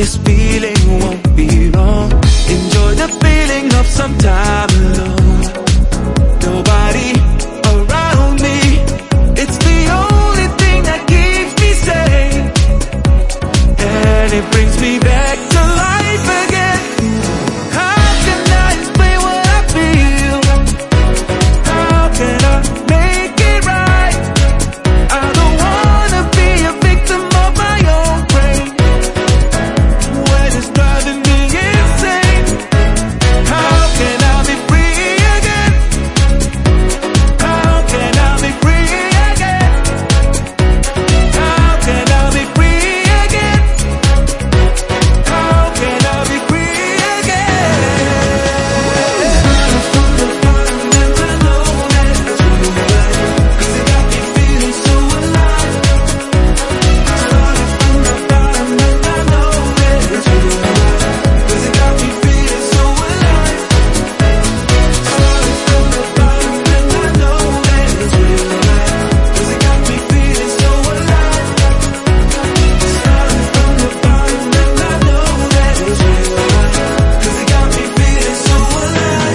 this feeling won't be long. Enjoy the feeling of some time alone. Nobody around me, it's the only thing that keeps me sane, and it brings me back to life again. How can I explain what I feel? How can I make it right? I don't wanna be a victim of my own brain when it's driving me insane. How can I be free again? How can I be free again? How can I be free again? How can I be free again? From the bottom and I know that it's right, 'cause it got me feeling so alive. Started from the bottom and I know that it's right, 'cause it got me feeling so alive. Started from the bottom and I know that it's right, 'cause it got me feeling so alive. Started from the bottom and I know that it's right, 'cause it got me feeling so alive.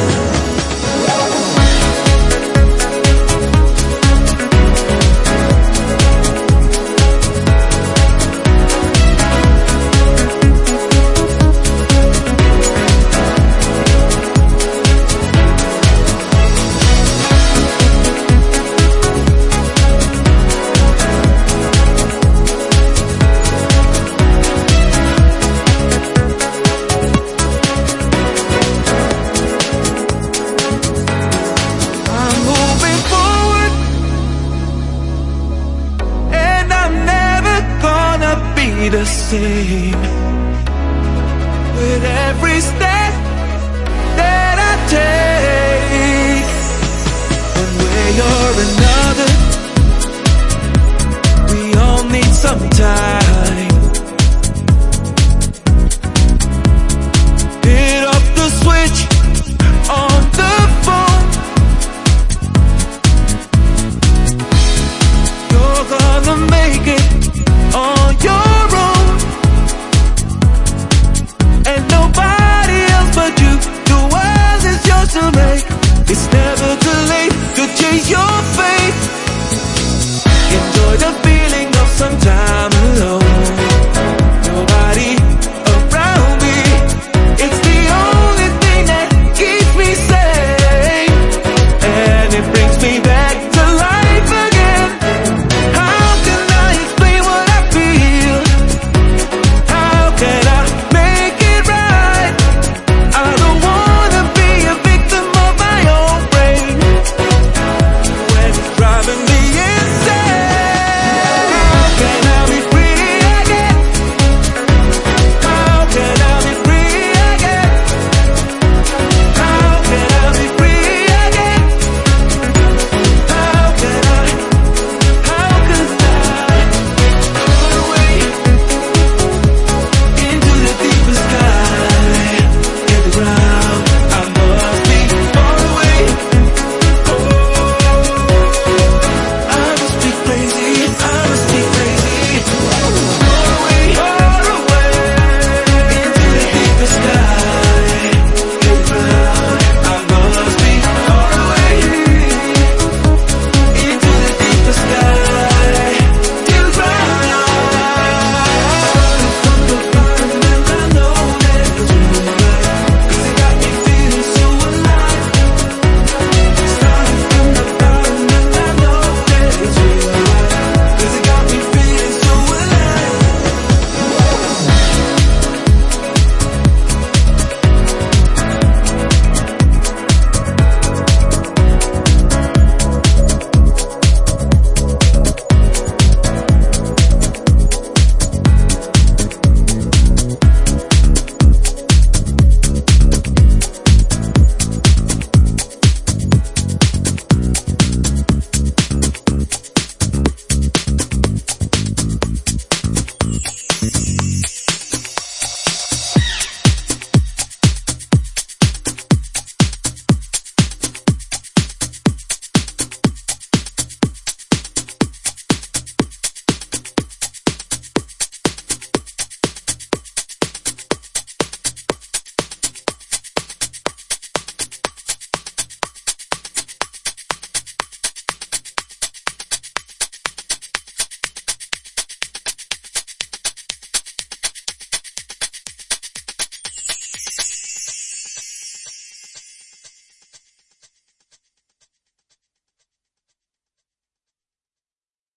I'm moving forward, and I'm never gonna be the same. With every step that I take, one way or another, we all need some time.